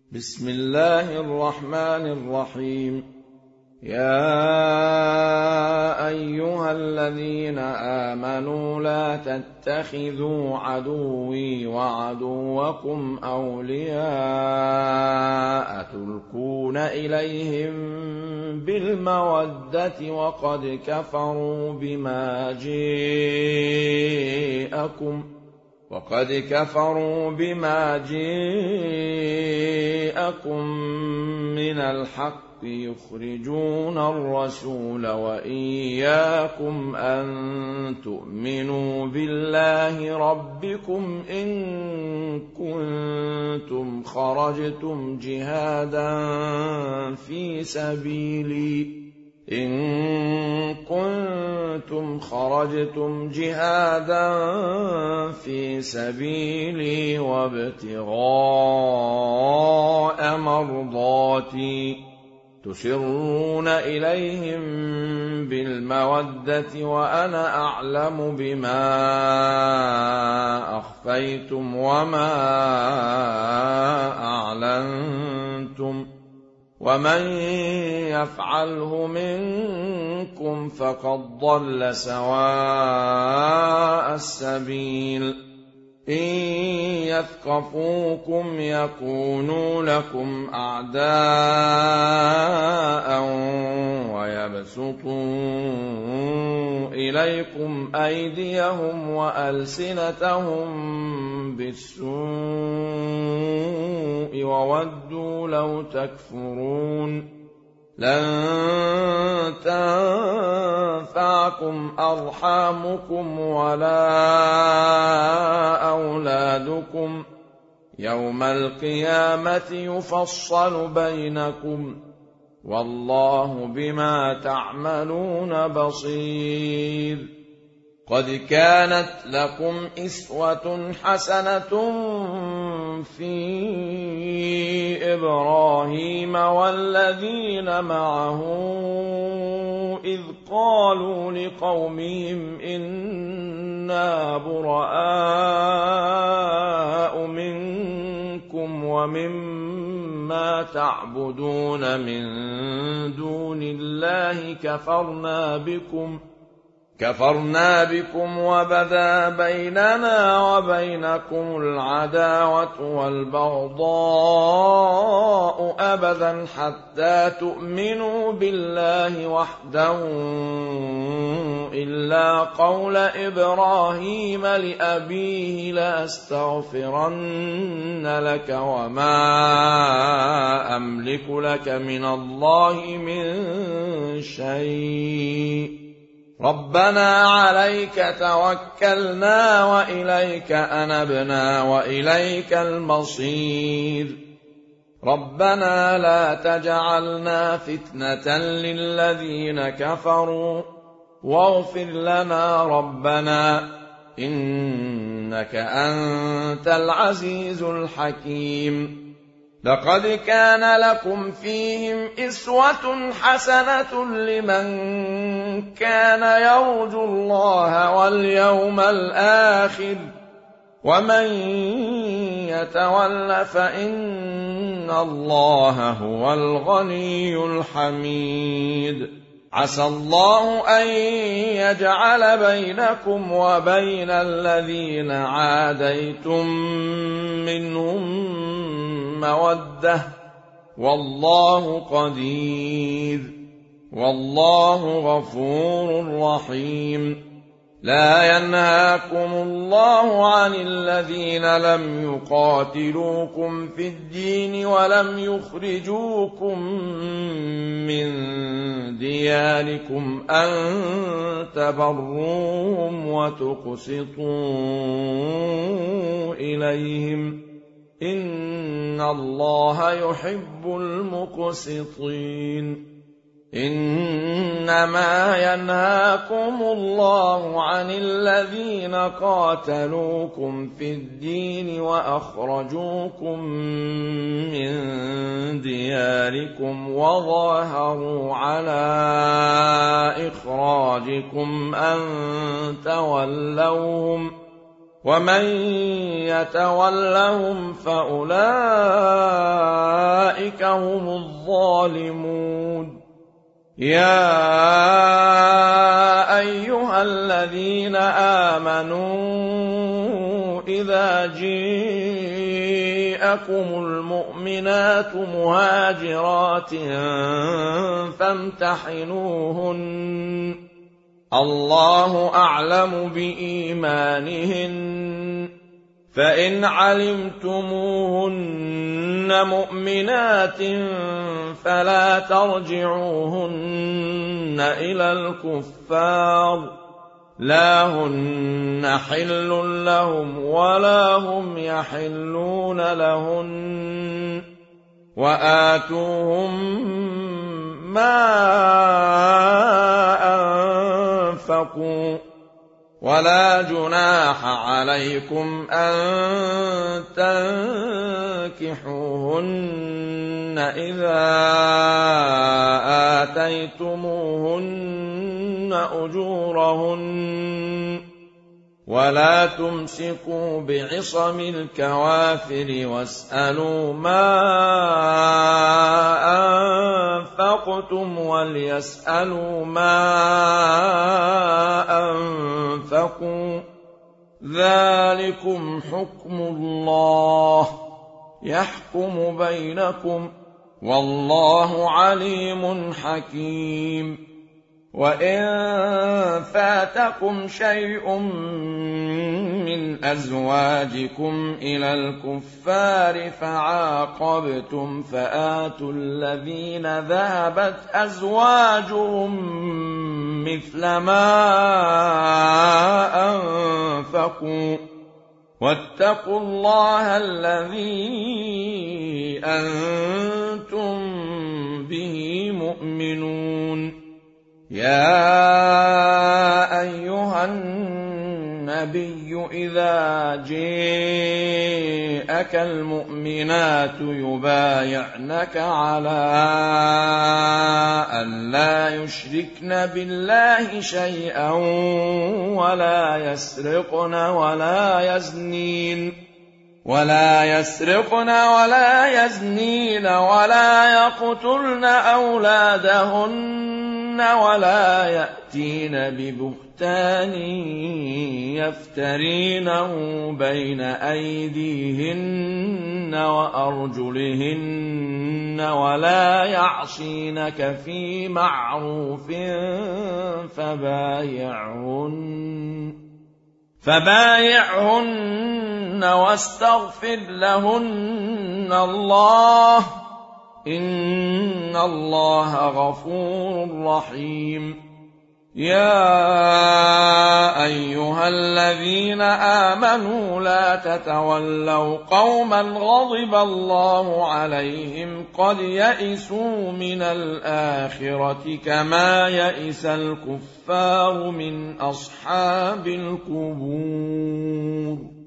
بسم الله الرحمن الرحيم. يا أيها الذين آمنوا لا تتخذوا عدوي وعدوكم أولياء تلقون إليهم بالمودة وقد كفروا بما جاءكم من الحق يخرجون الرسول وإياكم أن تؤمنوا بالله ربكم إن كنتم خرجتم جهادا في سبيلي وابتغاء مرضاتي تسرون إليهم بالمودة وأنا أعلم بما أخفيتم وما أعلنتم ومن يفعله منكم فقد ضل سواء السبيل. إن يثقفوكم يكونوا لكم أعداء ويبسطوا إليكم أيديهم وألسنتهم بالسوء وودوا لو تكفرون. لن تنفعكم أرحامكم ولا أولادكم يوم القيامة يفصل بينكم والله بما تعملون بصير. قد كانت لكم أسوة حسنة في إبراهيم والذين معه إذ قالوا لقومهم إنا براء منكم ومما تعبدون من دون الله كفرنا بكم وبدا بيننا وبينكم العداوة والبغضاء أبدا حتى تؤمنوا بالله وحده إلا قول إبراهيم لأبيه لأستغفرن لك وما أملك لك من الله من شيء ربنا عليك توكلنا وإليك أنبنا وإليك المصير. ربنا لا تجعلنا فتنة للذين كفروا واغفر لنا ربنا إنك أنت العزيز الحكيم. لقد كان لكم فيهم أسوة حسنة لمن كان يرجو الله واليوم الآخر ومن يتول فإن الله هو الغني الحميد. عسى الله أن يجعل بينكم وبين الذين عاديتم منهم مودة والله قدير والله غفور رحيم. لا ينهاكم الله عن الذين لم يقاتلوكم في الدين ولم يخرجوكم من دياركم أن تبروهم وتقسطوا إليهم إن الله يحب المقسطين. إنما ينهاكم الله عن الذين قاتلوكم في الدين وأخرجوكم من دياركم وظاهروا على إخراجكم أن تولوهم ومن يتولهم فأولئك أولئك هم الظالمون. يا أيها الذين آمنوا إذا جاءكم المؤمنات مهاجرات فامتحنوهن، الله أعلم بإيمانهن، فإن علمتموهن مؤمنات فلا ترجعوهن إلى الكفار، لا هن حل لهم ولا هم يحلون لهن، وآتوهم ما أنفقوا، ولا جناح عليكم أن تنكحوهن إذا آتيتموهن أجورهن، ولا تمسكوا بعصم الكوافر واسألوا ما أنفقتم وليسألوا ما أنفقوا، ذلكم حكم الله يحكم بينكم، والله عليم حكيم. وإن فاتكم شيء من أزواجكم إلى الكفار فعاقبتم فآتوا الذين ذهبت أزواجهم مثل ما أنفقوا، واتقوا الله الذي أنتم به مؤمنون. يا أيها النبي إذا جاءك المؤمنات يبايعنك على أن لا يشركن بالله شيئا ولا يسرقن ولا يزنين ولا يقتلن أولادهن ولا يأتين ببهتان يفترينه بين أيديهن وأرجلهن ولا يعصينك في معروف فبايعهن واستغفر لهن الله، إن الله غفور رحيم. يا أيها الذين آمنوا لا تتولوا قوما غضب الله عليهم قد يئسوا من الآخرة كما يئس الكفار من أصحاب القبور.